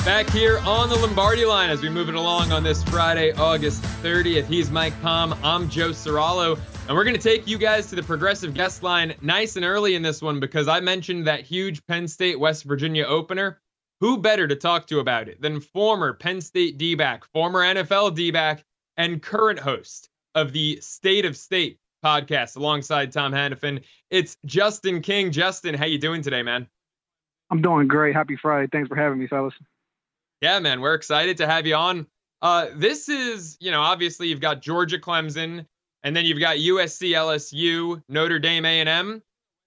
Back here on the Lombardi line as we move it along on this Friday, August 30th. He's Mike Palm. I'm Joe Serralo. And we're going to take you guys to the Progressive guest line nice and early in this one because I mentioned that huge Penn State-West Virginia opener. Who better to talk to about it than former Penn State D-back, former NFL D-back, and current host of the State of State podcast alongside Tom Hannafin. It's Justin King. Justin, how you doing today, man? I'm doing great. Happy Friday. Thanks for having me, fellas. Yeah, man, we're excited to have you on. This is, obviously you've got Georgia, Clemson, and then you've got USC, LSU, Notre Dame, A&M.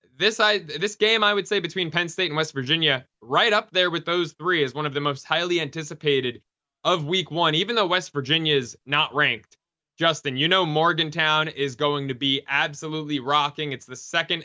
This game, I would say, between Penn State and West Virginia, right up there with those three is one of the most highly anticipated of week one, even though West Virginia is not ranked. Justin, Morgantown is going to be absolutely rocking. It's the second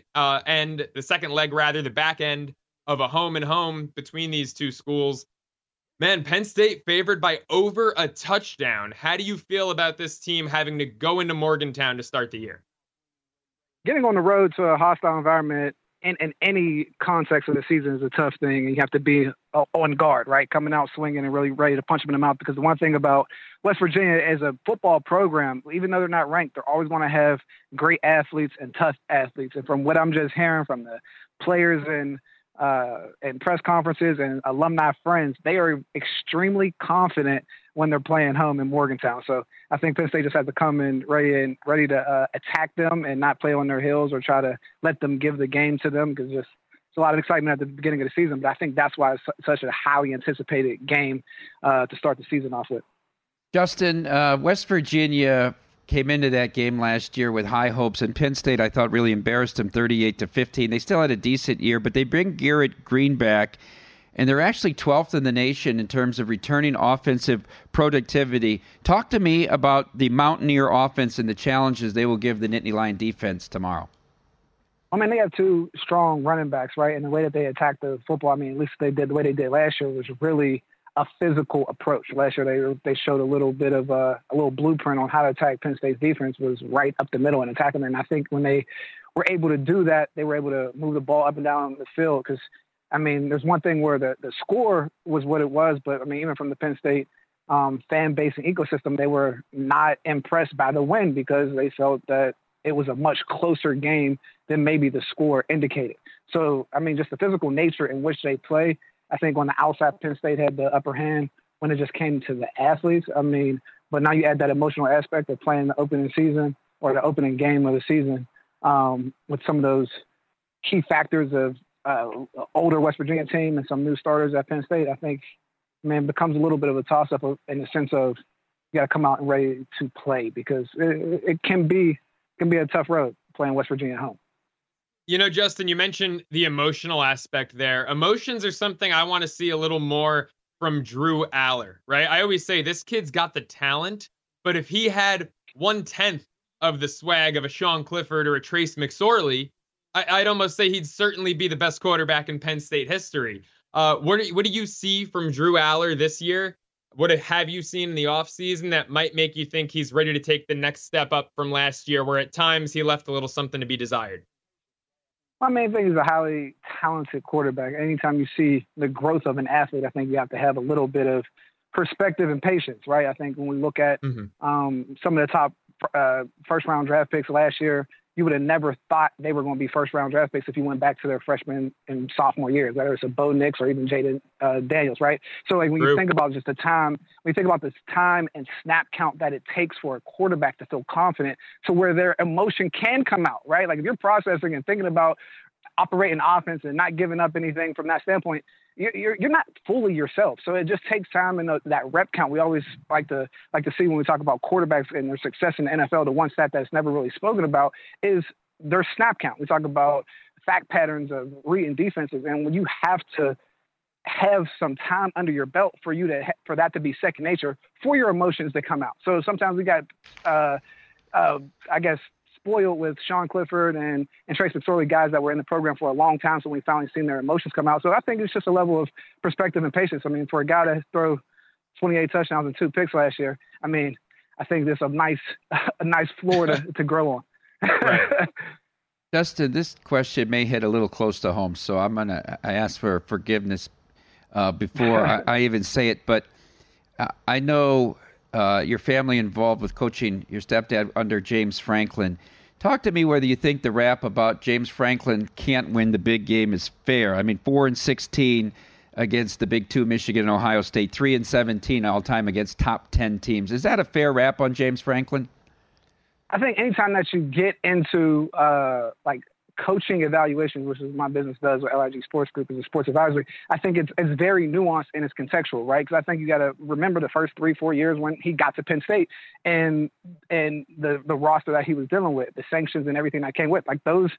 leg, the back end of a home and home between these two schools. Man, Penn State favored by over a touchdown. How do you feel about this team having to go into Morgantown to start the year? Getting on the road to a hostile environment in any context of the season is a tough thing, and you have to be on guard, right? Coming out swinging and really ready to punch them in the mouth, because the one thing about West Virginia as a football program, even though they're not ranked, they're always going to have great athletes and tough athletes. And from what I'm just hearing from the players and press conferences and alumni friends, they are extremely confident when they're playing home in Morgantown. So I think Penn State just has to come in ready to attack them and not play on their heels or try to let them give the game to them, because it's a lot of excitement at the beginning of the season. But I think that's why it's such a highly anticipated game to start the season off with. Justin, West Virginia came into that game last year with high hopes, and Penn State, I thought, really embarrassed them 38-15. They still had a decent year, but they bring Garrett Green back, and they're actually 12th in the nation in terms of returning offensive productivity. Talk to me about the Mountaineer offense and the challenges they will give the Nittany Lion defense tomorrow. I mean, they have two strong running backs, right? And the way that they attack the football, at least they did the way they did last year, was really a physical approach. Last year, they showed a little bit of a little blueprint on how to attack Penn State's defense, was right up the middle and attacking them. And I think when they were able to do that, they were able to move the ball up and down the field. Because, there's one thing where the score was what it was, but, even from the Penn State fan base and ecosystem, they were not impressed by the win because they felt that it was a much closer game than maybe the score indicated. So, just the physical nature in which they play, I think on the outside, Penn State had the upper hand when it just came to the athletes. But now you add that emotional aspect of playing the opening season or the opening game of the season with some of those key factors of older West Virginia team and some new starters at Penn State. I think, it becomes a little bit of a toss-up in the sense of you got to come out and ready to play, because it can be a tough road playing West Virginia at home. Justin, you mentioned the emotional aspect there. Emotions are something I want to see a little more from Drew Aller, right? I always say this kid's got the talent, but if he had 1/10 of the swag of a Sean Clifford or a Trace McSorley, I'd almost say he'd certainly be the best quarterback in Penn State history. What do you see from Drew Aller this year? What have you seen in the offseason that might make you think he's ready to take the next step up from last year, where at times he left a little something to be desired? My main thing is a highly talented quarterback. Anytime you see the growth of an athlete, I think you have to have a little bit of perspective and patience, right? I think when we look at some of the top first-round draft picks last year, you would have never thought they were going to be first-round draft picks if you went back to their freshman and sophomore years, whether it's a Bo Nix or even Jaden Daniels, right? So when you think about just the time, when you think about this time and snap count that it takes for a quarterback to feel confident to where their emotion can come out, right? Like if you're processing and thinking about operating offense and not giving up anything from that standpoint, you're not fully yourself. So it just takes time, and that rep count we always like to see when we talk about quarterbacks and their success in the NFL. The one stat that's never really spoken about is their snap count. We talk about fact patterns of reading defenses, and when you have to have some time under your belt for that to be second nature for your emotions to come out. So sometimes we got, spoiled with Sean Clifford and Trace McSorley, guys that were in the program for a long time. So we finally seen their emotions come out. So I think it's just a level of perspective and patience. For a guy to throw 28 touchdowns and 2 picks last year, I think there's a nice floor to grow on. Right. Justin, this question may hit a little close to home, so I ask for forgiveness. before I even say it. But I know your family involved with coaching your stepdad under James Franklin. Talk to me whether you think the rap about James Franklin can't win the big game is fair. I mean, 4-16 against the Big Two, Michigan and Ohio State, 3-17 all time against top 10 teams. Is that a fair rap on James Franklin? I think anytime that you get into like coaching evaluations, which is my business does with LIG Sports Group as a sports advisory, I think it's very nuanced and it's contextual, right? Because I think you got to remember the first 3-4 years when he got to Penn State and the roster that he was dealing with, the sanctions and everything that came with, like those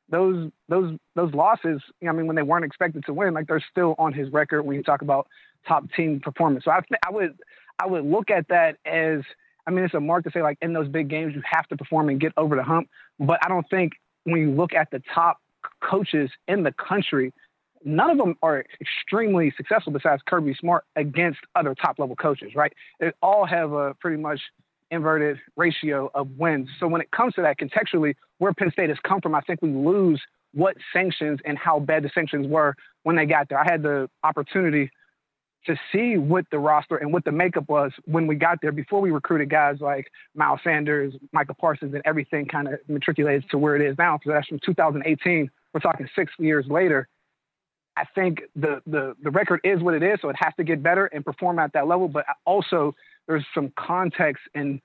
losses. I mean, when they weren't expected to win, like they're still on his record when you talk about top team performance. So I would look at that as, I mean, it's a mark to say like in those big games you have to perform and get over the hump. But I don't think when you look at the top coaches in the country, none of them are extremely successful besides Kirby Smart against other top-level coaches, right? They all have a pretty much inverted ratio of wins. So when it comes to that contextually, where Penn State has come from, I think we lose what sanctions and how bad the sanctions were when they got there. I had the opportunity to see what the roster and what the makeup was when we got there before we recruited guys like Miles Sanders, Michael Parsons, and everything kind of matriculated to where it is now. So that's from 2018. We're talking 6 years later. I think the record is what it is, so it has to get better and perform at that level. But also there's some context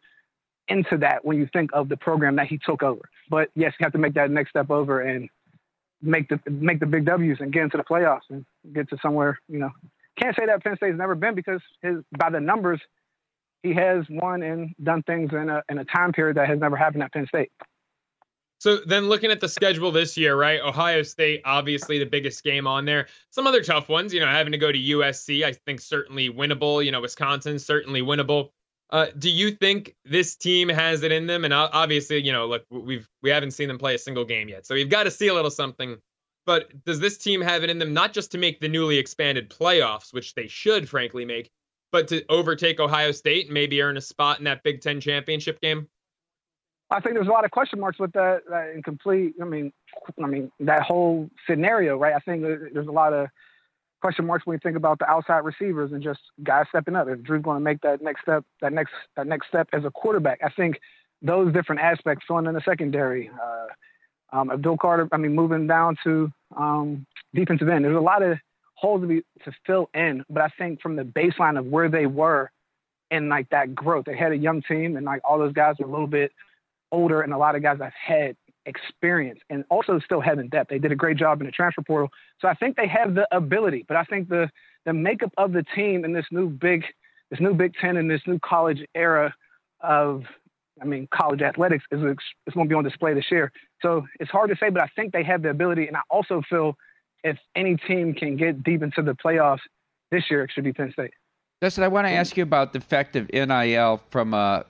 into that when you think of the program that he took over. But yes, you have to make that next step over and make the big W's and get into the playoffs and get to somewhere, you know. Can't say that Penn State's never been because by the numbers, he has won and done things in a time period that has never happened at Penn State. So then looking at the schedule this year, right? Ohio State, obviously the biggest game on there. Some other tough ones, you know, having to go to USC, I think certainly winnable. You know, Wisconsin, certainly winnable. Do you think this team has it in them? And obviously, you know, look, we haven't seen them play a single game yet. So we've got to see a little something. But does this team have it in them, not just to make the newly expanded playoffs, which they should frankly make, but to overtake Ohio State and maybe earn a spot in that Big Ten championship game? I think there's a lot of question marks with that incomplete. I mean, that whole scenario, right? I think there's a lot of question marks when you think about the outside receivers and just guys stepping up. If Drew's going to make that next step as a quarterback, I think those different aspects, filling in the secondary, Abdul Carter, moving down to defensive end. There's a lot of holes to fill in, but I think from the baseline of where they were and like that growth, they had a young team and like all those guys were a little bit older and a lot of guys that had experience and also still having depth. They did a great job in the transfer portal. So I think they have the ability, but I think the makeup of the team in this new Big Ten and this new college era of, college athletics is going to be on display this year. So it's hard to say, but I think they have the ability. And I also feel if any team can get deep into the playoffs this year, it should be Penn State. Justin, I want to ask you about the effect of NIL from a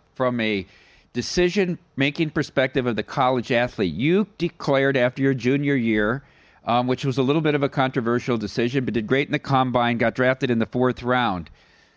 decision-making perspective of the college athlete. You declared after your junior year, which was a little bit of a controversial decision, but did great in the combine, got drafted in the 4th round.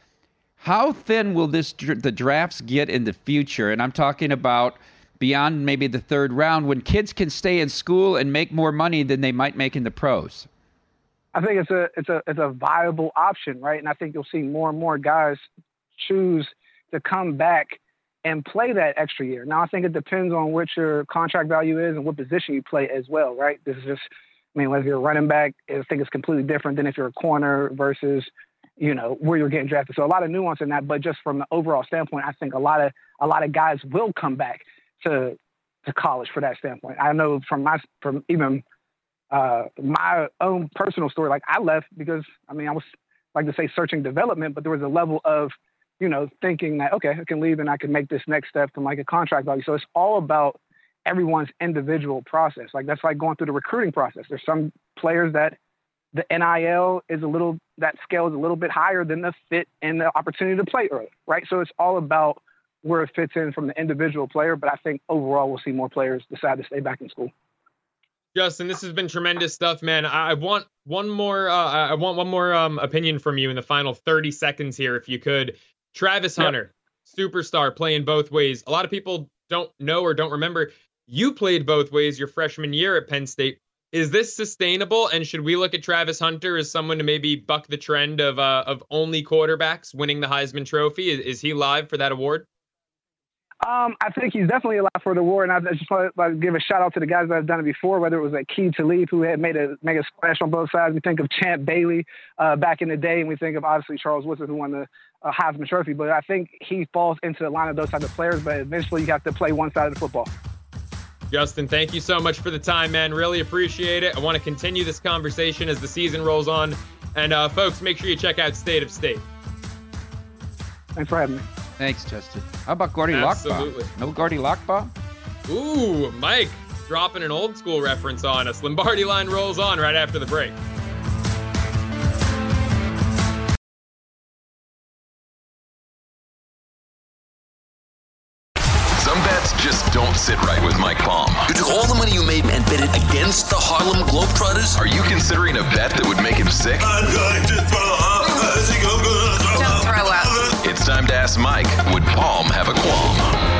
How thin will the drafts get in the future? And I'm talking about beyond maybe the 3rd round when kids can stay in school and make more money than they might make in the pros. I think it's a viable option, right? And I think you'll see more and more guys choose to come back and play that extra year. Now, I think it depends on what your contract value is and what position you play as well, right? This is just, whether you're a running back, I think it's completely different than if you're a corner versus, where you're getting drafted. So a lot of nuance in that, but just from the overall standpoint, I think a lot of guys will come back to college for that standpoint. I know from even my own personal story, like I left because, I was like to say searching development, but there was a level of, thinking that, okay, I can leave and I can make this next step from like a contract value. So it's all about everyone's individual process. Like that's like going through the recruiting process. There's some players that the NIL that scale is a little bit higher than the fit and the opportunity to play early, right? So it's all about where it fits in from the individual player. But I think overall we'll see more players decide to stay back in school. Justin, this has been tremendous stuff, man. I want one more opinion from you in the final 30 seconds here, if you could. Travis Hunter, superstar, playing both ways. A lot of people don't know or don't remember you played both ways your freshman year at Penn State. Is this sustainable? And should we look at Travis Hunter as someone to maybe buck the trend of only quarterbacks winning the Heisman Trophy? Is he live for that award? I think he's definitely alive for the award, and I just want to give a shout out to the guys that have done it before, whether it was like Keith Talib, who had made a splash on both sides. We think of Champ Bailey back in the day, and we think of obviously Charles Woodson, who won the Heisman Trophy. But I think he falls into the line of those type of players, but eventually you have to play one side of the football. Justin, thank you so much for the time, man. Really appreciate it. I want to continue this conversation as the season rolls on. And folks, make sure you check out State of State. Thanks for having me. Thanks, Justin. How about Gordy Absolutely. Lockbaugh? No Gordy Lockbaugh? Ooh, Mike, dropping an old school reference on us. Lombardi Line rolls on right after the break. Some bets just don't sit right with Mike Palm. You took all the money you made and bet it against the Harlem Globetrotters? Are you considering a bet that would make him sick? I'm going to throw up. Don't throw up. It's time to ask Mike, would Palm have a qualm?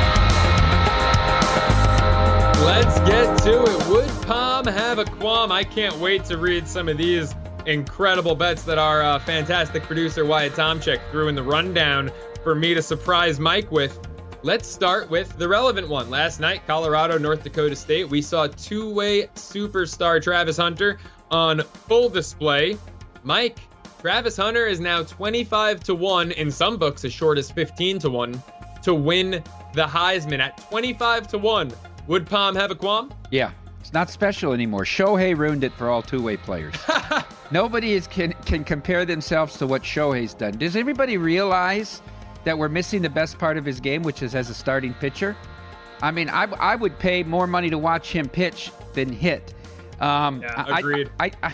Let's get to it. Would Palm have a qualm? I can't wait to read some of these incredible bets that our fantastic producer Wyatt Tomczyk threw in the rundown for me to surprise Mike with. Let's start with the relevant one. Last night, Colorado, North Dakota State, we saw two-way superstar Travis Hunter on full display. Mike, Travis Hunter is now 25-1, in some books as short as 15-1, to win the Heisman at 25-1. Would Palm have a qualm? Yeah, it's not special anymore. Shohei ruined it for all two-way players. Nobody can compare themselves to what Shohei's done. Does everybody realize that we're missing the best part of his game, which is as a starting pitcher? I mean, I would pay more money to watch him pitch than hit. Yeah, agreed.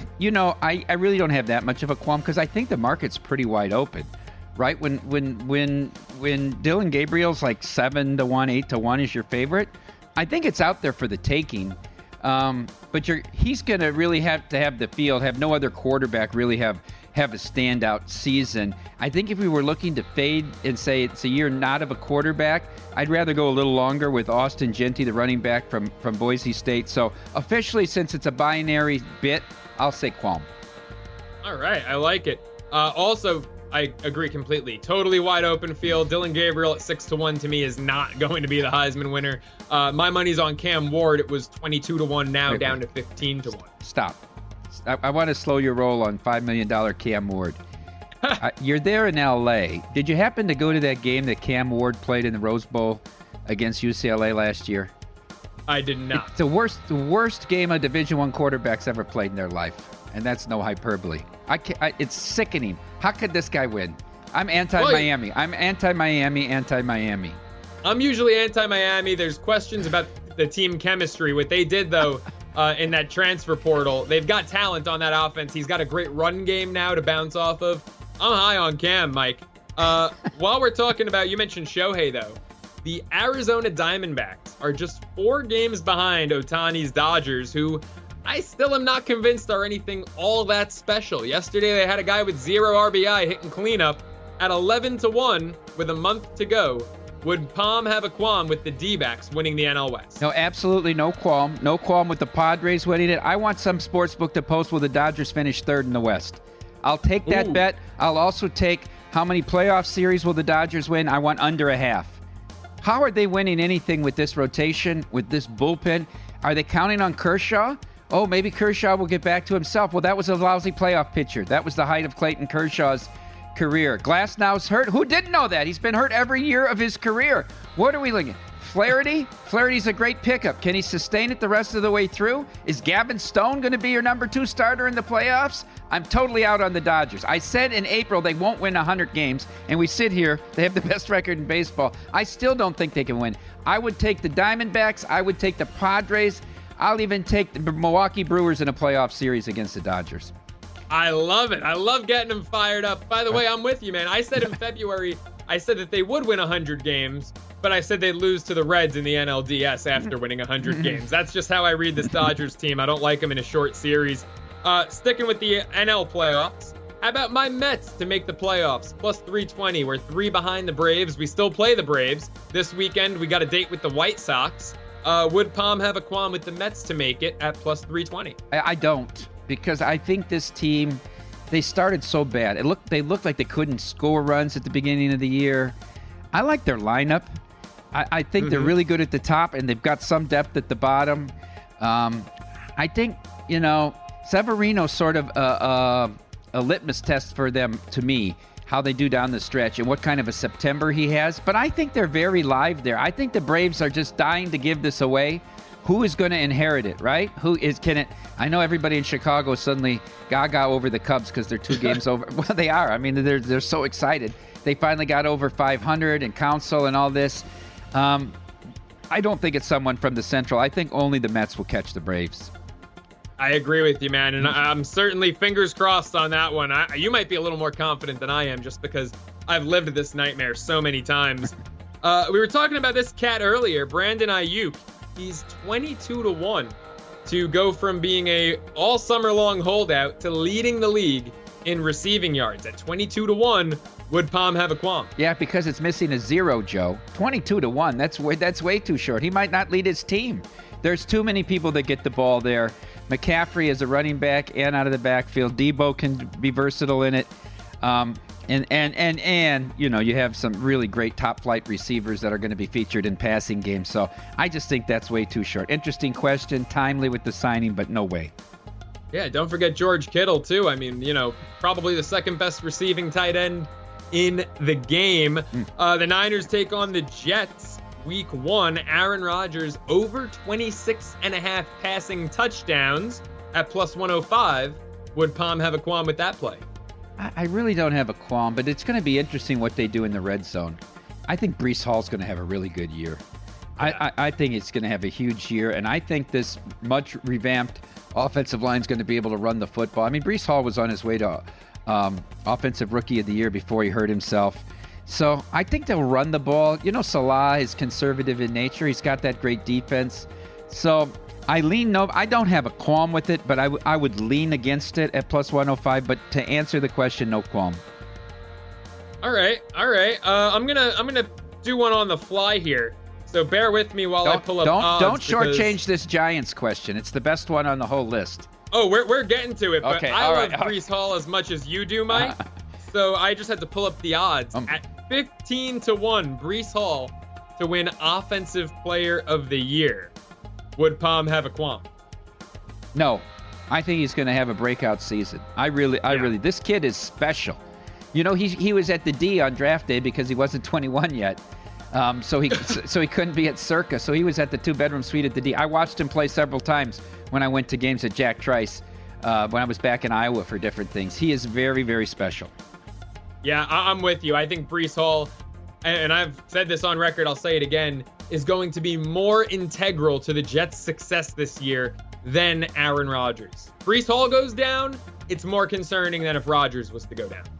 I really don't have that much of a qualm because I think the market's pretty wide open, right? When Dylan Gabriel's like 7-1, 8-1 is your favorite, I think it's out there for the taking. But he's going to really have to have the field, have no other quarterback really have a standout season. I think if we were looking to fade and say it's a year not of a quarterback, I'd rather go a little longer with Austin Genty, the running back from Boise State. So officially, since it's a binary bit, I'll say qualm. All right, I like it. Also, I agree completely. Totally wide open field. Dylan Gabriel at 6-1 to me is not going to be the Heisman winner. My money's on Cam Ward. It was 22-1, now down to 15-1. Stop. I want to slow your roll on $5 million Cam Ward. You're there in L.A. Did you happen to go to that game that Cam Ward played in the Rose Bowl against UCLA last year? I did not. It's the worst game a Division I quarterback's ever played in their life, and that's no hyperbole. It's sickening. How could this guy win? I'm anti-Miami. I'm anti-Miami. I'm usually anti-Miami. There's questions about the team chemistry. What they did, though, in that transfer portal, they've got talent on that offense. He's got a great run game now to bounce off of. I'm high on Cam, Mike. While we're talking about, you mentioned Shohei, though. The Arizona Diamondbacks are just 4 games behind Ohtani's Dodgers, who I still am not convinced are anything all that special. Yesterday, they had a guy with 0 RBI hitting cleanup at 11-1 with a month to go. Would Palm have a qualm with the D-backs winning the NL West? No, absolutely no qualm. No qualm with the Padres winning it. I want some sportsbook to post where the Dodgers finish 3rd in the West. I'll take that bet. I'll also take how many playoff series will the Dodgers win. I want under a half. How are they winning anything with this rotation, with this bullpen? Are they counting on Kershaw? Oh, maybe Kershaw will get back to himself. Well, that was a lousy playoff pitcher. That was the height of Clayton Kershaw's career. Glasnow's hurt. Who didn't know that? He's been hurt every year of his career. What are we looking at? Flaherty? Flaherty's a great pickup. Can he sustain it the rest of the way through? Is Gavin Stone going to be your number 2 starter in the playoffs? I'm totally out on the Dodgers. I said in April they won't win 100 games, and we sit here. They have the best record in baseball. I still don't think they can win. I would take the Diamondbacks. I would take the Padres. I'll even take the Milwaukee Brewers in a playoff series against the Dodgers. I love it. I love getting them fired up. By the way, I'm with you, man. I said in February, I said that they would win 100 games, but I said they'd lose to the Reds in the NLDS after winning 100 games. That's just how I read this Dodgers team. I don't like them in a short series. Sticking with the NL playoffs, how about my Mets to make the playoffs? Plus 320. We're 3 behind the Braves. We still play the Braves. This weekend, we got a date with the White Sox. Would Palm have a qualm with the Mets to make it at plus 320? I don't, because I think this team, they started so bad. They looked like they couldn't score runs at the beginning of the year. I like their lineup. I think they're really good at the top, and they've got some depth at the bottom. I think, Severino's sort of a litmus test for them, to me, how they do down the stretch and what kind of a September he has. But I think they're very live there. I think the Braves are just dying to give this away. Who is going to inherit it, right? I know everybody in Chicago is suddenly gaga over the Cubs because they're 2 games over. Well, they are. I mean, they're so excited. They finally got over 500 and Council and all this. I don't think it's someone from the Central. I think only the Mets will catch the Braves. I agree with you, man, and I'm certainly fingers crossed on that one. You might be a little more confident than I am just because I've lived this nightmare so many times. We were talking about this cat earlier, Brandon Ayuk. He's 22-1 to go from being a all summer long holdout to leading the league in receiving yards. At 22-1, would Palm have a qualm? Yeah, because it's missing a 0, Joe. 22-1, that's way too short. He might not lead his team. There's too many people that get the ball there. McCaffrey is a running back and out of the backfield. Debo can be versatile in it. And you have some really great top flight receivers that are going to be featured in passing games. So I just think that's way too short. Interesting question, timely with the signing, but no way. Yeah, don't forget George Kittle too. I mean, probably the second best receiving tight end in the game. The Niners take on the Jets. Week 1, Aaron Rodgers over 26.5 passing touchdowns at plus 105. Would Palm have a qualm with that play? I really don't have a qualm, but it's going to be interesting what they do in the red zone. I think Breece Hall's going to have a really good year. Yeah. I think it's going to have a huge year, and I think this much revamped offensive line is going to be able to run the football. I mean, Breece Hall was on his way to Offensive Rookie of the Year before he hurt himself. So I think they'll run the ball. Salah is conservative in nature. He's got that great defense. So I don't have a qualm with it, but I would lean against it at plus 105. But to answer the question, no qualm. All right. I'm gonna do one on the fly here. So bear with me while I pull up odds. Don't shortchange this Giants question. It's the best one on the whole list. Oh, we're getting to it. But okay, I love Breece Hall as much as you do, Mike. So I just had to pull up the odds. At 15-1, Breece Hall to win Offensive Player of the Year. Would Palm have a qualm? No, I think he's going to have a breakout season. I really, this kid is special. He was at the D on draft day because he wasn't 21 yet. So he couldn't be at Circa. So he was at the 2-bedroom suite at the D. I watched him play several times when I went to games at Jack Trice when I was back in Iowa for different things. He is very, very special. Yeah, I'm with you. I think Breece Hall, and I've said this on record, I'll say it again, is going to be more integral to the Jets' success this year than Aaron Rodgers. Breece Hall goes down, it's more concerning than if Rodgers was to go down.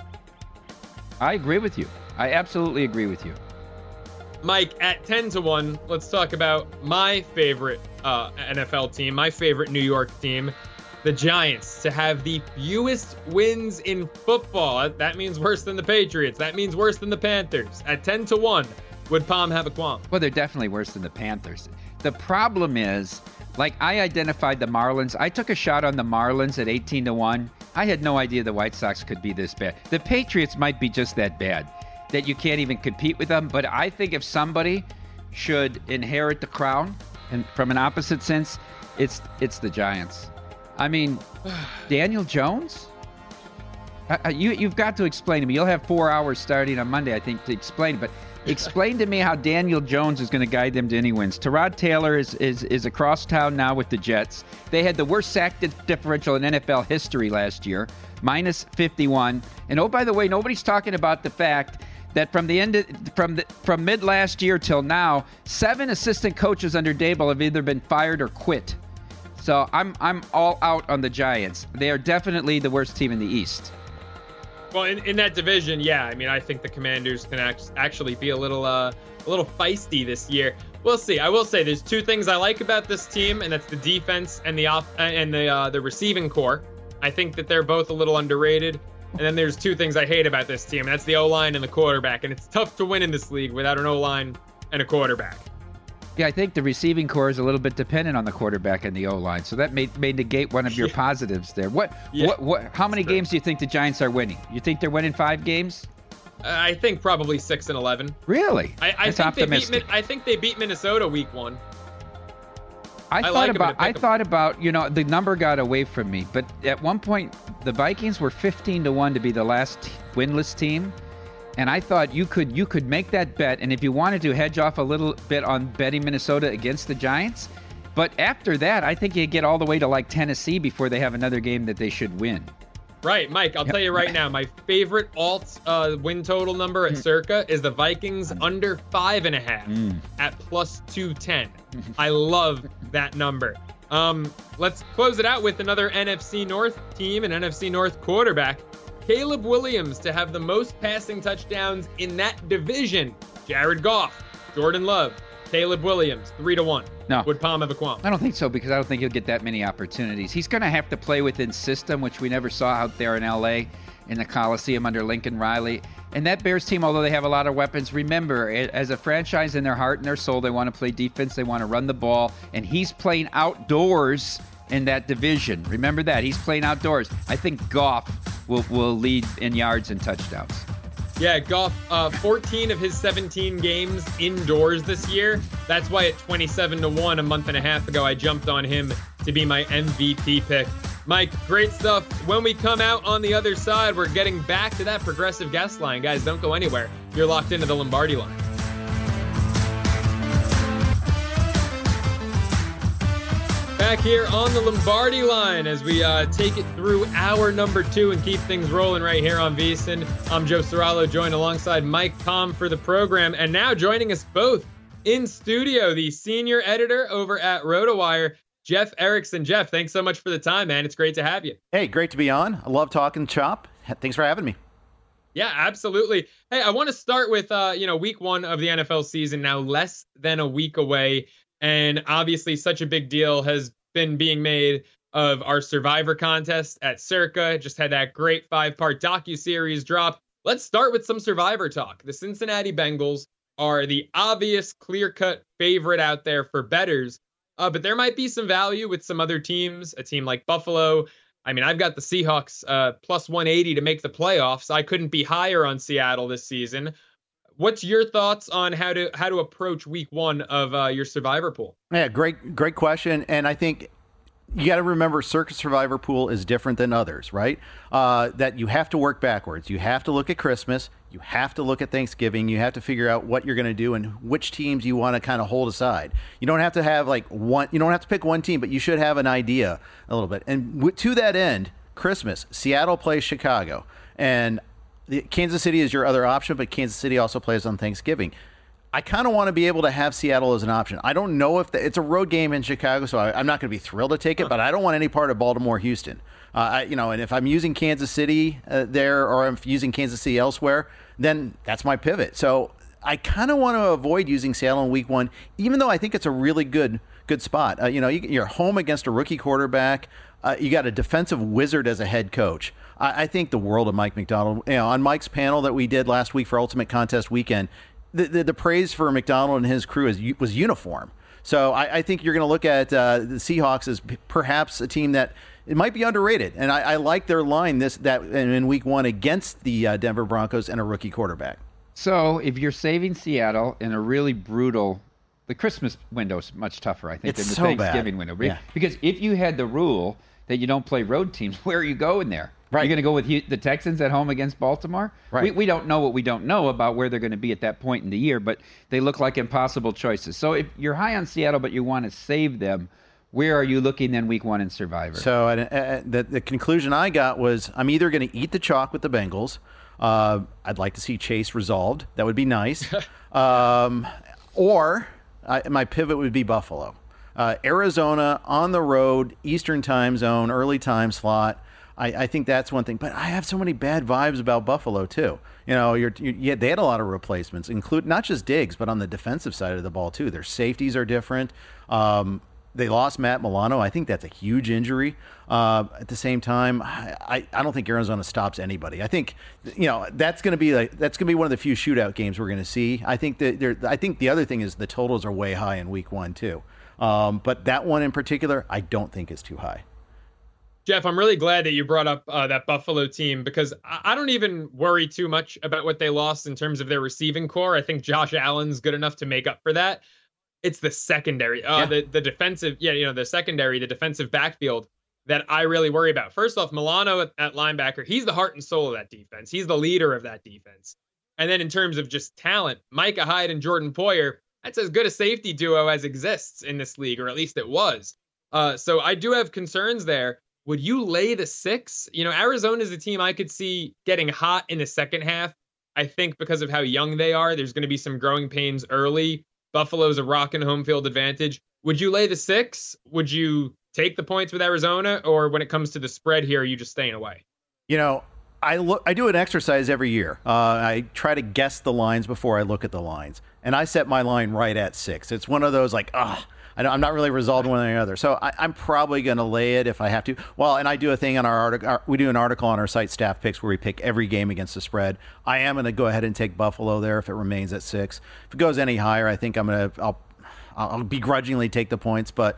I agree with you. I absolutely agree with you. Mike, at 10-1, let's talk about my favorite NFL team, my favorite New York team, the Giants, to have the fewest wins in football. That means worse than the Patriots. That means worse than the Panthers. At 10-1, would Palm have a qualm? Well, they're definitely worse than the Panthers. The problem is, I identified the Marlins. I took a shot on the Marlins at 18-1. I had no idea the White Sox could be this bad. The Patriots might be just that bad, that you can't even compete with them. But I think if somebody should inherit the crown, and from an opposite sense, it's the Giants. I mean, Daniel Jones? You've got to explain to me. You'll have 4 hours starting on Monday, I think, to explain. But explain to me how Daniel Jones is going to guide them to any wins. Tyrod Taylor is across town now with the Jets. They had the worst sack differential in NFL history last year, minus 51. And oh, by the way, nobody's talking about the fact that from mid last year till now, 7 assistant coaches under Daboll have either been fired or quit. So I'm all out on the Giants. They are definitely the worst team in the East. Well, in that division, yeah. I mean, I think the Commanders can actually be a little feisty this year. We'll see. I will say there's 2 things I like about this team, and that's the defense and the receiving core. I think that they're both a little underrated. And then there's 2 things I hate about this team, and that's the O-line and the quarterback. And it's tough to win in this league without an O-line and a quarterback. Yeah, I think the receiving core is a little bit dependent on the quarterback and the O-line, so that may negate one of your positives there. How many games do you think the Giants are winning? You think they're winning 5 games? I think probably 6-11. Really? I think they beat Minnesota week 1. I thought about, the number got away from me, but at one point the Vikings were 15-1 to be the last winless team, and I thought you could make that bet, and if you wanted to hedge off a little bit on betting Minnesota against the Giants, but after that I think you get all the way to like Tennessee before they have another game that they should win. Right, Mike, I'll tell you right now, my favorite alt win total number at Circa is the Vikings under 5.5 at plus 210. I love that number. Let's close it out with another NFC North team, an NFC North quarterback. Caleb Williams to have the most passing touchdowns in that division. Jared Goff, Jordan Love, Caleb Williams, 3-1. No. Would Palm have a qualm? I don't think so, because I don't think he'll get that many opportunities. He's going to have to play within system, which we never saw out there in L.A. in the Coliseum under Lincoln Riley. And that Bears team, although they have a lot of weapons, remember, as a franchise in their heart and their soul, they want to play defense, they want to run the ball, and he's playing outdoors in that division. Remember that. He's playing outdoors. I think Goff will lead in yards and touchdowns. Yeah, Goff, 14 of his 17 games indoors this year. That's why at 27-1 a month and a half ago, I jumped on him to be my MVP pick. Mike, great stuff. When we come out on the other side, we're getting back to that progressive guest line. Guys, don't go anywhere. You're locked into the Lombardi line. Back here on the Lombardi line as we take it through hour number 2 and keep things rolling right here on VSiN. I'm Joe Serralo, joined alongside Mike Palm for the program. And now joining us both in studio, the senior editor over at RotoWire, Jeff Erickson. Jeff, thanks so much for the time, man. It's great to have you. Hey, great to be on. I love talking chop. Thanks for having me. Yeah, absolutely. Hey, I want to start with, week 1 of the NFL season, now less than a week away. And obviously such a big deal has been being made of our Survivor contest at Circa. Just had that great 5-part docuseries drop. Let's start with some Survivor talk. The Cincinnati Bengals are the obvious clear-cut favorite out there for bettors. But there might be some value with some other teams, a team like Buffalo. I mean, I've got the Seahawks plus 180 to make the playoffs. I couldn't be higher on Seattle this season. What's your thoughts on how to approach week 1 of your Survivor pool? Yeah, great question. And I think you got to remember Circa Survivor pool is different than others, right? That you have to work backwards. You have to look at Christmas. You have to look at Thanksgiving. You have to figure out what you're going to do and which teams you want to kind of hold aside. You don't have to have one. You don't have to pick one team, but you should have an idea a little bit. And to that end, Christmas, Seattle plays Chicago, and Kansas City is your other option, but Kansas City also plays on Thanksgiving. I kind of want to be able to have Seattle as an option. I don't know if it's a road game in Chicago, so I'm not going to be thrilled to take it, but I don't want any part of Baltimore, Houston. And if I'm using Kansas City there, or I'm using Kansas City elsewhere, then that's my pivot. So I kind of want to avoid using Seattle in week 1, even though I think it's a really good spot. You're home against a rookie quarterback. You got a defensive wizard as a head coach. I think the world of Mike Macdonald. On Mike's panel that we did last week for Ultimate Contest Weekend, the praise for Macdonald and his crew was uniform. So I think you're going to look at the Seahawks as perhaps a team that it might be underrated, and I like their line in week 1 against the Denver Broncos and a rookie quarterback. So if you're saving Seattle in a really brutal, the Christmas window is much tougher, I think, than the Thanksgiving window. Yeah. Because if you had the rule that you don't play road teams, where are you going there? Right. You're going to go with the Texans at home against Baltimore? Right. We don't know what we don't know about where they're going to be at that point in the year, but they look like impossible choices. So if you're high on Seattle but you want to save them, where are you looking then week 1 in Survivor? So the conclusion I got was I'm either going to eat the chalk with the Bengals. I'd like to see Chase resolved. That would be nice. Or my pivot would be Buffalo. Arizona on the road, Eastern time zone, early time slot. I think that's one thing, but I have so many bad vibes about Buffalo too. They had a lot of replacements, include not just Diggs, but on the defensive side of the ball too. Their safeties are different. they lost Matt Milano. I think that's a huge injury. At the same time, I don't think Arizona stops anybody. I think that's going to be one of the few shootout games we're going to see. I think the other thing is the totals are way high in week 1 too. But that one in particular, I don't think is too high. Jeff, I'm really glad that you brought up that Buffalo team, because I don't even worry too much about what they lost in terms of their receiving core. I think Josh Allen's good enough to make up for that. It's the secondary, the defensive, the secondary, the defensive backfield that I really worry about. First off, Milano at linebacker, he's the heart and soul of that defense. He's the leader of that defense. And then in terms of just talent, Micah Hyde and Jordan Poyer, that's as good a safety duo as exists in this league, or at least it was. So I do have concerns there. Would you lay the 6? Arizona is a team I could see getting hot in the second half. I think because of how young they are, there's going to be some growing pains early. Buffalo's a rocking home field advantage. Would you lay the 6? Would you take the points with Arizona? Or when it comes to the spread here, are you just staying away? I do an exercise every year. I try to guess the lines before I look at the lines. And I set my line right at 6. It's one of those I'm not really resolved one or the other. So I'm probably going to lay it if I have to. Well, and I do a thing on our article. We do an article on our site, Staff Picks, where we pick every game against the spread. I am going to go ahead and take Buffalo there if it remains at 6. If it goes any higher, I think I'll begrudgingly take the points. But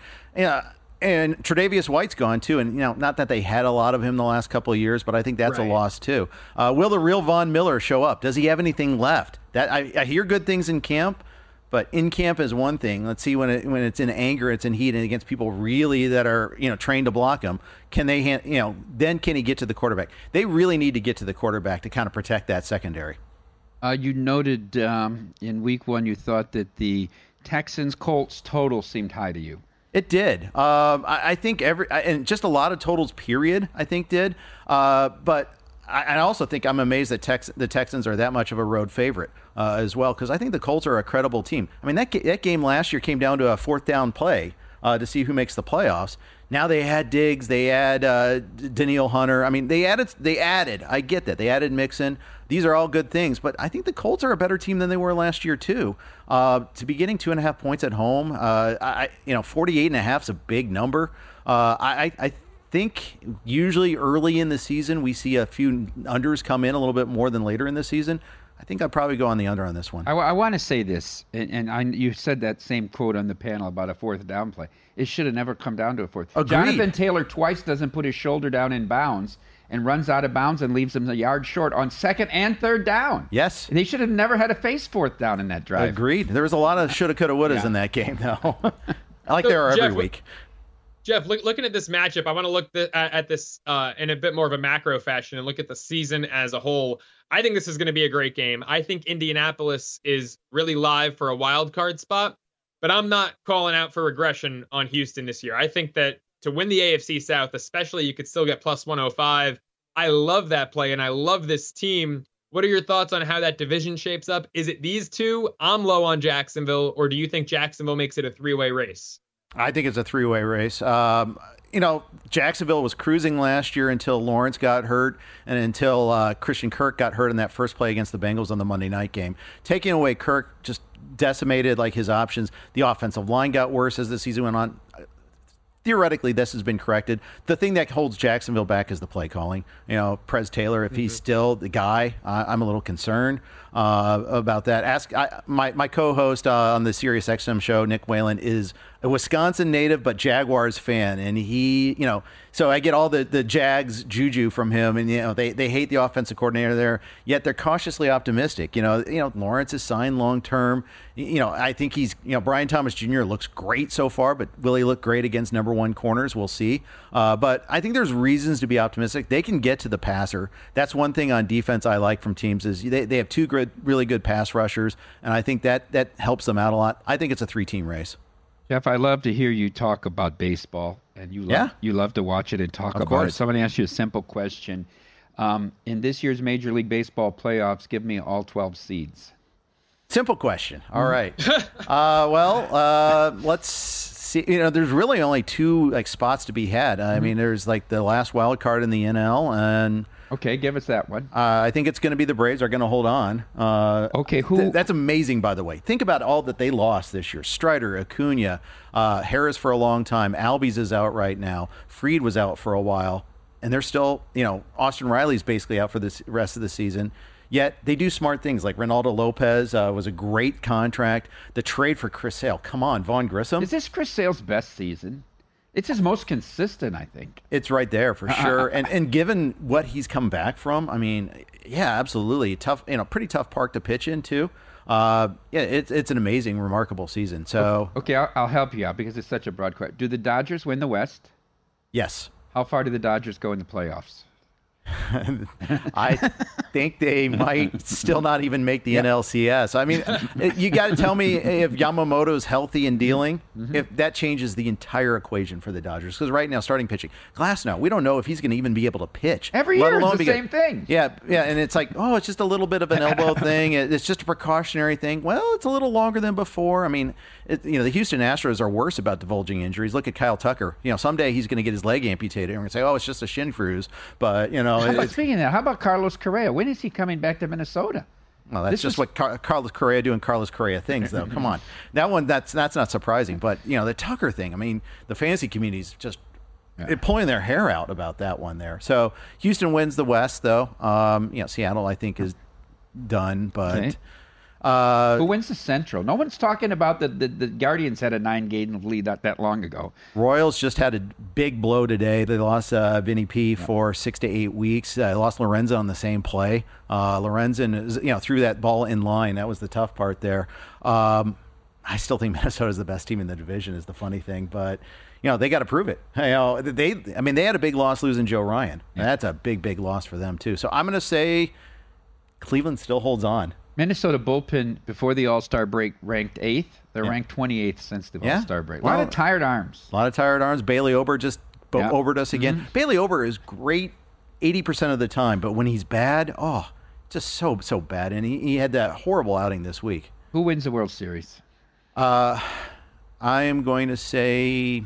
and Tre'Davious White's gone too. And not that they had a lot of him the last couple of years, but I think that's a loss too. Will the real Von Miller show up? Does he have anything left? That I hear good things in camp. But in camp is one thing. Let's see when it's in anger, it's in heat, and against people really that are trained to block him. Can they then can he get to the quarterback? They really need to get to the quarterback to kind of protect that secondary. You noted in week 1 you thought that the Texans-Colts total seemed high to you. It did. I think and just a lot of totals. Period. I think did. But I also think I'm amazed that the Texans are that much of a road favorite as well, because I think the Colts are a credible team. I mean, that game last year came down to a 4th down play to see who makes the playoffs. Now they had Diggs, they had Danielle Hunter. I mean, they added. I get that. They added Mixon. These are all good things, but I think the Colts are a better team than they were last year too. To be getting 2.5 points at home, 48.5 is a big number. I think usually early in the season we see a few unders come in a little bit more than later in the season. I think I'd probably go on the under on this one. I want to say this, and you said that same quote on the panel about a 4th down play. It should have never come down to a 4th. Agreed. Jonathan Taylor twice doesn't put his shoulder down in bounds and runs out of bounds and leaves them a yard short on 2nd and 3rd down. Yes. They should have never had to face 4th down in that drive. Agreed. There was a lot of shoulda, coulda, wouldas in that game, though. There are every week. Jeff, looking at this matchup, I want to look at this in a bit more of a macro fashion and look at the season as a whole. I think this is going to be a great game. I think Indianapolis is really live for a wild card spot, but I'm not calling out for regression on Houston this year. I think that to win the AFC South, especially, you could still get plus 105. I love that play, and I love this team. What are your thoughts on how that division shapes up? Is it these two? I'm low on Jacksonville, or do you think Jacksonville makes it a 3-way race? I think it's a 3-way race. Jacksonville was cruising last year until Lawrence got hurt and until Christian Kirk got hurt in that first play against the Bengals on the Monday night game. Taking away Kirk just decimated his options. The offensive line got worse as the season went on. Theoretically, this has been corrected. The thing that holds Jacksonville back is the play calling. Prez Taylor, if he's still the guy, I'm a little concerned about that. My co-host on the SiriusXM show, Nick Whalen, is a Wisconsin native but Jaguars fan, and he, so I get all the Jags juju from him, and they hate the offensive coordinator there, yet they're cautiously optimistic. Lawrence is signed long term. I think he's Brian Thomas Jr. looks great so far, but will he look great against number 1 corners? We'll see. But I think there's reasons to be optimistic. They can get to the passer. That's one thing on defense I like from teams is they have 2 really good pass rushers, and I think that helps them out a lot. I think it's a 3-team race. Jeff, I love to hear you talk about baseball, and you love to watch it and talk about it. So I'm going to ask you a simple question. In this year's Major League Baseball playoffs, give me all 12 seeds. Simple question. All right. Let's see. There's really only 2 spots to be had. I mean, there's the last wild card in the NL, and Okay, give us that one. I think it's going to be the Braves are going to hold on. Okay, who? That's amazing, by the way. Think about all that they lost this year. Strider, Acuna, Harris for a long time. Albies is out right now. Fried was out for a while. And they're still, Austin Riley's basically out for the rest of the season. Yet they do smart things like Ronaldo Lopez was a great contract. The trade for Chris Sale. Come on, Vaughn Grissom. Is this Chris Sale's best season? It's his most consistent, I think. It's right there for sure. And given what he's come back from, I mean, yeah, absolutely. Tough, pretty tough park to pitch in too. It's an amazing, remarkable season. So okay, I'll help you out because it's such a broad question. Do the Dodgers win the West? Yes. How far do the Dodgers go in the playoffs? I think they might still not even make the NLCS. I mean, you got to tell me if Yamamoto's healthy and dealing, if that changes the entire equation for the Dodgers. Because right now, starting pitching, Glasnow, we don't know if he's going to even be able to pitch. Every year it's the same thing. Yeah, and it's like, oh, it's just a little bit of an elbow thing. It's just a precautionary thing. Well, it's a little longer than before. I mean, the Houston Astros are worse about divulging injuries. Look at Kyle Tucker. Someday he's going to get his leg amputated, and we're going to say, oh, it's just a shin bruise. But speaking of that, how about Carlos Correa? When is he coming back to Minnesota? Well, that's what Carlos Correa doing Carlos Correa things, though. Come on. That one, that's not surprising. But, the Tucker thing, I mean, the fantasy community's just pulling their hair out about that one there. So Houston wins the West, though. Seattle, I think, is done. But okay. Who wins the Central? No one's talking about the Guardians had a 9-game lead not that long ago. Royals just had a big blow today. They lost Vinny P for 6 to 8 weeks. They lost Lorenzen on the same play. Lorenzen, threw that ball in line. That was the tough part there. I still think Minnesota's the best team in the division is the funny thing, but they got to prove it. They had a big loss losing Joe Ryan. Yeah. That's a big loss for them too. So I'm going to say Cleveland still holds on. Minnesota bullpen before the All-Star break ranked 8th. They're ranked 28th since the All-Star break. A lot of tired arms. Bailey Ober just overed us again. Mm-hmm. Bailey Ober is great 80% of the time, but when he's bad, just so bad. And he had that horrible outing this week. Who wins the World Series? I am going to say,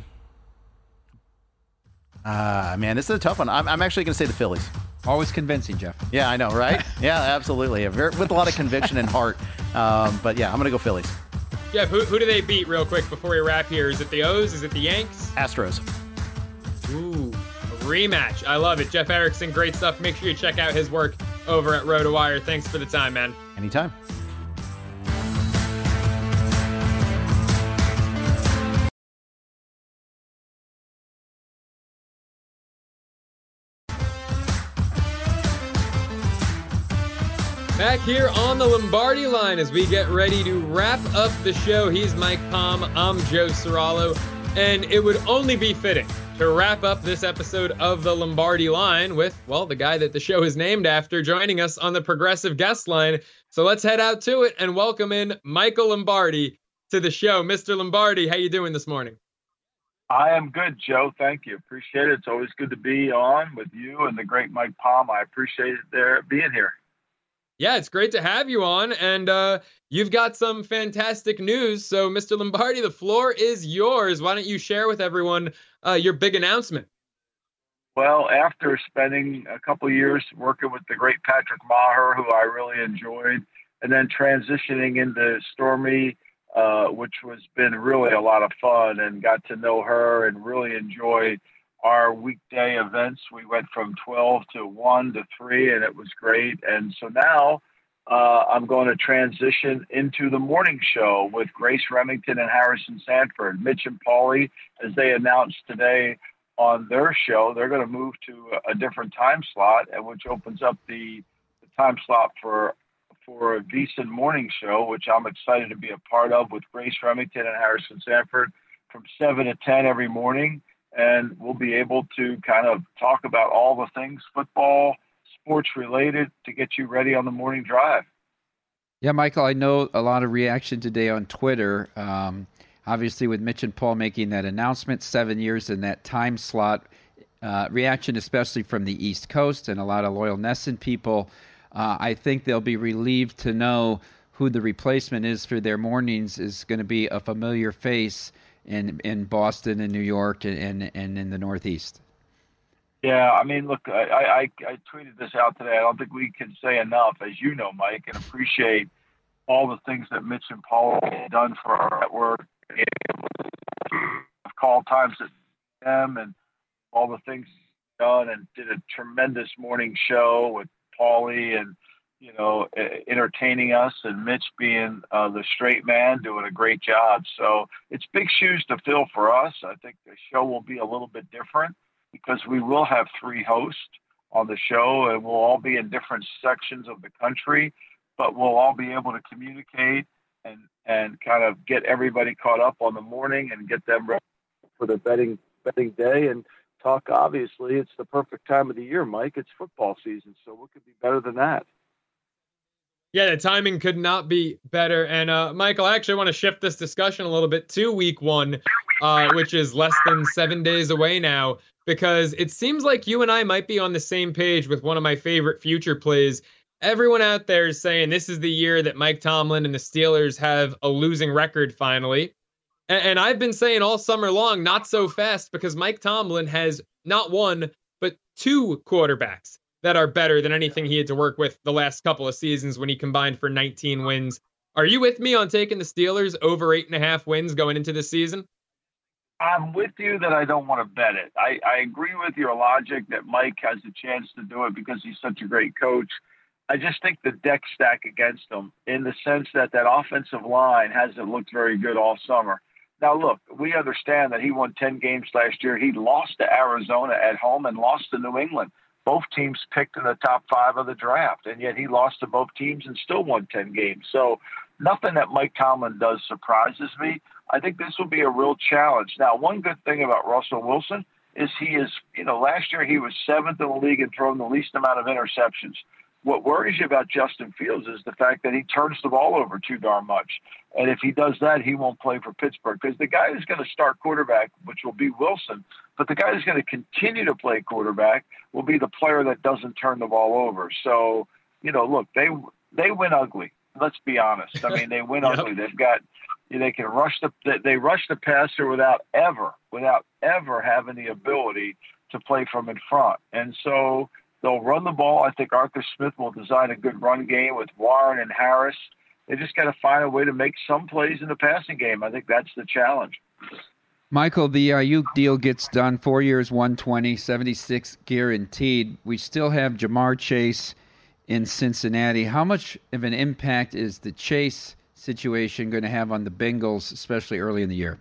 this is a tough one. I'm actually going to say the Phillies. Always convincing, Jeff. Yeah, I know, right? Yeah, absolutely. With a lot of conviction and heart. But yeah, I'm going to go Phillies. Jeff, who do they beat real quick before we wrap here? Is it the O's? Is it the Yanks? Astros. Ooh, a rematch. I love it. Jeff Erickson, great stuff. Make sure you check out his work over at RotoWire. Thanks for the time, man. Anytime. Back here on the Lombardi line as we get ready to wrap up the show. He's Mike Palm. I'm Joe Serralo. And it would only be fitting to wrap up this episode of the Lombardi line with, the guy that the show is named after joining us on the Progressive Guest line. So let's head out to it and welcome in Michael Lombardi to the show. Mr. Lombardi, how you doing this morning? I am good, Joe. Thank you. Appreciate it. It's always good to be on with you and the great Mike Palm. I appreciate it being here. Yeah, it's great to have you on, and you've got some fantastic news. So, Mr. Lombardi, the floor is yours. Why don't you share with everyone your big announcement? Well, after spending a couple of years working with the great Patrick Maher, who I really enjoyed, and then transitioning into Stormy, which has been really a lot of fun, and got to know her and really enjoy our weekday events. We went from 12 to 1 to 3, and it was great. And so now I'm going to transition into the morning show with Grace Remington and Harrison Sanford. Mitch and Paulie, as they announced today on their show, they're going to move to a different time slot, and which opens up the time slot for a VSiN morning show, which I'm excited to be a part of, with Grace Remington and Harrison Sanford from 7 to 10 every morning. And we'll be able to kind of talk about all the things football, sports related, to get you ready on the morning drive. Yeah, Michael, I know a lot of reaction today on Twitter. Obviously, with Mitch and Paul making that announcement, 7 years in that time slot, reaction especially from the East Coast and a lot of loyal Nesson people. I think they'll be relieved to know who the replacement is for their mornings is going to be a familiar face in Boston and New York and in the Northeast. Yeah, I mean, look, I tweeted this out today. I don't think we can say enough, as you know, Mike, and appreciate all the things that Mitch and Paul have done for our network, call times at them, and all the things done, and did a tremendous morning show with Paulie and, entertaining us, and Mitch being the straight man, doing a great job. So it's big shoes to fill for us. I think the show will be a little bit different because we will have 3 hosts on the show, and we'll all be in different sections of the country, but we'll all be able to communicate and kind of get everybody caught up on the morning and get them ready for the betting day and talk. Obviously, it's the perfect time of the year, Mike. It's football season, so what could be better than that? Yeah, the timing could not be better. And Michael, I actually want to shift this discussion a little bit to week 1, which is less than 7 days away now, because it seems like you and I might be on the same page with one of my favorite future plays. Everyone out there is saying this is the year that Mike Tomlin and the Steelers have a losing record finally. And I've been saying all summer long, not so fast, because Mike Tomlin has not 1, but 2 quarterbacks that are better than anything he had to work with the last couple of seasons when he combined for 19 wins. Are you with me on taking the Steelers over 8.5 wins going into this season? I'm with you that I don't want to bet it. I agree with your logic that Mike has a chance to do it because he's such a great coach. I just think the deck stack against him in the sense that offensive line hasn't looked very good all summer. Now, look, we understand that he won 10 games last year. He lost to Arizona at home and lost to New England. Both teams picked in the top 5 of the draft, and yet he lost to both teams and still won 10 games. So nothing that Mike Tomlin does surprises me. I think this will be a real challenge. Now, one good thing about Russell Wilson is he is, last year he was 7th in the league and throwing the least amount of interceptions. What worries you about Justin Fields is the fact that he turns the ball over too darn much. And if he does that, he won't play for Pittsburgh because the guy who's going to start quarterback, which will be Wilson, but the guy who's going to continue to play quarterback will be the player that doesn't turn the ball over. So, look, they win ugly. Let's be honest. I mean, they win ugly. They've got, they can rush they rush the passer without ever having the ability to play from in front. And so they'll run the ball. I think Arthur Smith will design a good run game with Warren and Harris. They just got to find a way to make some plays in the passing game. I think that's the challenge. Michael, the Ayuk deal gets done, 4 years, 120, 76 guaranteed. We still have Jamar Chase in Cincinnati. How much of an impact is the Chase situation going to have on the Bengals, especially early in the year?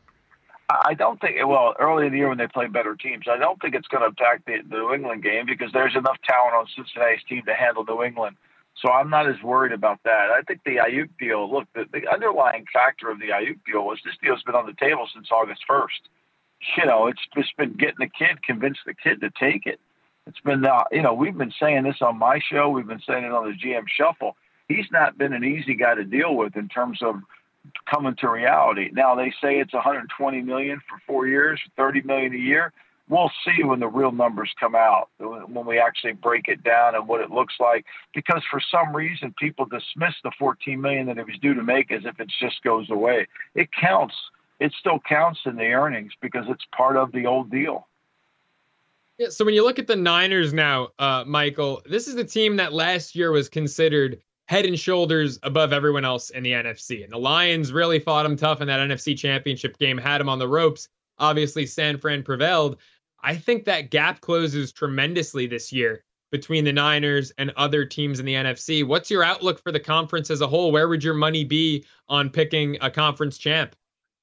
I don't think, early in the year when they play better teams, I don't think it's going to impact the New England game because there's enough talent on Cincinnati's team to handle New England. So I'm not as worried about that. I think the Ayuk deal, look, the underlying factor of the Ayuk deal was this deal's been on the table since August 1st. It's just been getting the kid, convince the kid to take it. It's been, we've been saying this on my show. We've been saying it on the GM Shuffle. He's not been an easy guy to deal with in terms of coming to reality. Now they say it's $120 million for 4 years, $30 million a year. We'll see when the real numbers come out, when we actually break it down and what it looks like. Because for some reason, people dismiss the $14 million that it was due to make as if it just goes away. It counts. It still counts in the earnings because it's part of the old deal. Yeah, so when you look at the Niners now, Michael, this is the team that last year was considered head and shoulders above everyone else in the NFC. And the Lions really fought them tough in that NFC Championship game, had them on the ropes. Obviously, San Fran prevailed. I think that gap closes tremendously this year between the Niners and other teams in the NFC. What's your outlook for the conference as a whole? Where would your money be on picking a conference champ?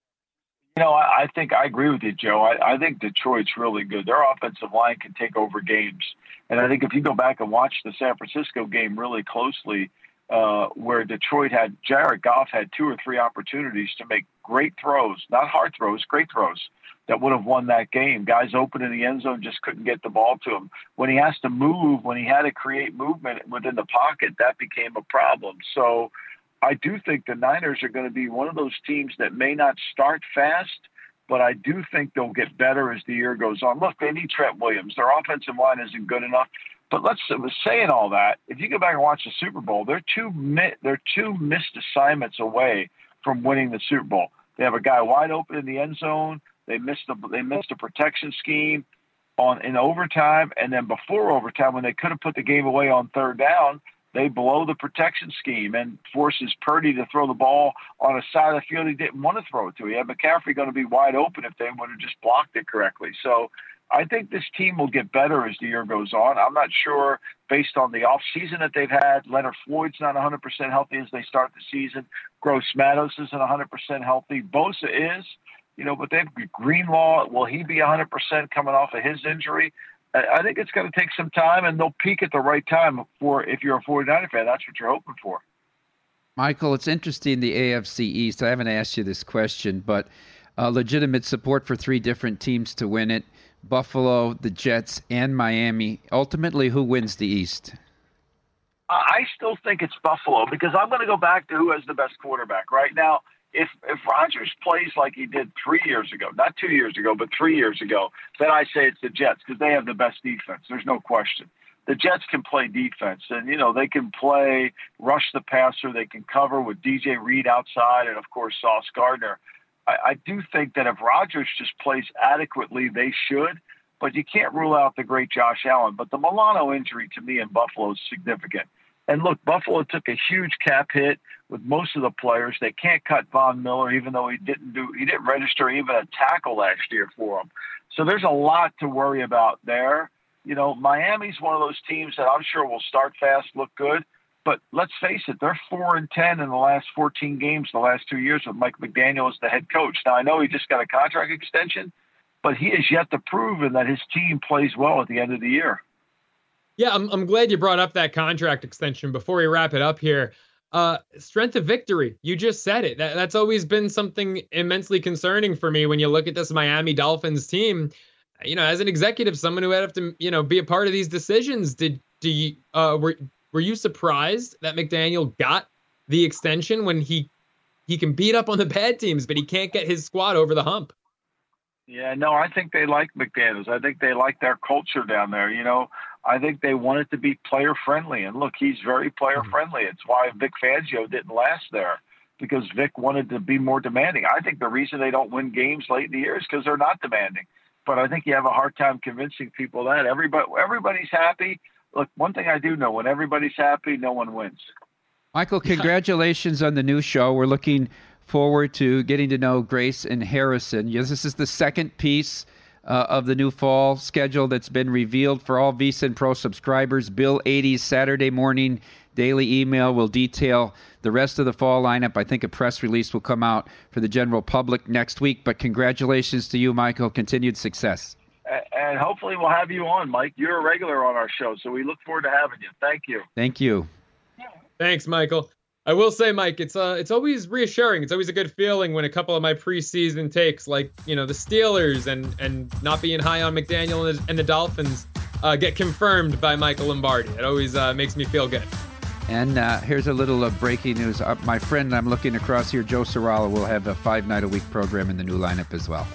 I think I agree with you, Joe. I think Detroit's really good. Their offensive line can take over games. And I think if you go back and watch the San Francisco game really closely, where Detroit had Jared Goff had 2 or 3 opportunities to make great throws, not hard throws, great throws that would have won that game. Guys open in the end zone just couldn't get the ball to him. When he has to move, when he had to create movement within the pocket, that became a problem. So I do think the Niners are going to be one of those teams that may not start fast, but I do think they'll get better as the year goes on. Look, they need Trent Williams. Their offensive line isn't good enough. But saying all that, if you go back and watch the Super Bowl, they're two missed assignments away from winning the Super Bowl. They have a guy wide open in the end zone. They missed a protection scheme. in overtime, and then before overtime when they could have put the game away on third down, they blow the protection scheme and forces Purdy to throw the ball on a side of the field he didn't want to throw it to. He had McCaffrey going to be wide open if they would have just blocked it correctly. So I think this team will get better as the year goes on. I'm not sure based on the offseason that they've had. Leonard Floyd's not 100% healthy as they start the season. Gross Matos isn't 100% healthy. Bosa is, but they have Greenlaw. Will he be 100% coming off of his injury? I think it's going to take some time, and they'll peak at the right time if you're a 49er fan. That's what you're hoping for. Michael, it's interesting, the AFC East. I haven't asked you this question, but legitimate support for three different teams to win it. Buffalo, the Jets, and Miami. Ultimately, who wins the East? I still think it's Buffalo because I'm going to go back to who has the best quarterback right now. If Rodgers plays like he did 3 years ago, not 2 years ago, but 3 years ago, then I say it's the Jets because they have the best defense. There's no question. The Jets can play defense, and, they can play rush the passer. They can cover with DJ Reed outside and, of course, Sauce Gardner. I do think that if Rodgers just plays adequately, they should, but you can't rule out the great Josh Allen. But the Milano injury to me in Buffalo is significant. And look, Buffalo took a huge cap hit with most of the players. They can't cut Von Miller, even though he didn't register even a tackle last year for him. So there's a lot to worry about there. Miami's one of those teams that I'm sure will start fast, look good. But let's face it, they're 4-10 in the last 14 games the last 2 years with Mike McDaniel as the head coach. Now, I know he just got a contract extension, but he has yet to prove that his team plays well at the end of the year. Yeah, I'm glad you brought up that contract extension. Before we wrap it up here, strength of victory. You just said it. That's always been something immensely concerning for me when you look at this Miami Dolphins team. As an executive, someone who had to, be a part of these decisions, were you surprised that McDaniel got the extension when he can beat up on the bad teams, but he can't get his squad over the hump? Yeah, no, I think they like McDaniels. I think they like their culture down there. I think they want it to be player friendly. And look, he's very player friendly. It's why Vic Fangio didn't last there, because Vic wanted to be more demanding. I think the reason they don't win games late in the year is because they're not demanding. But I think you have a hard time convincing people that everybody's happy. Look, one thing I do know, when everybody's happy, no one wins. Michael, congratulations on the new show. We're looking forward to getting to know Grace and Harrison. Yes, this is the second piece of the new fall schedule that's been revealed for all VSiN Pro subscribers. Bill 80's Saturday morning daily email will detail the rest of the fall lineup. I think a press release will come out for the general public next week. But congratulations to you, Michael. Continued success. And hopefully we'll have you on, Mike. You're a regular on our show, so we look forward to having you. Thank you. Thank you. Thanks, Michael. I will say, Mike, it's always reassuring. It's always a good feeling when a couple of my preseason takes, like, the Steelers and not being high on McDaniel and the Dolphins, get confirmed by Michael Lombardi. It always makes me feel good. And here's a little breaking news. My friend, I'm looking across here, Joe Sorala, will have a 5-night-a-week program in the new lineup as well.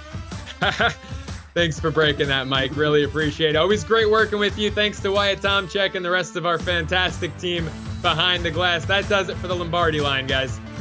Thanks for breaking that, Mike. Really appreciate it. Always great working with you. Thanks to Wyatt Tomchek and the rest of our fantastic team behind the glass. That does it for the Lombardi Line, guys.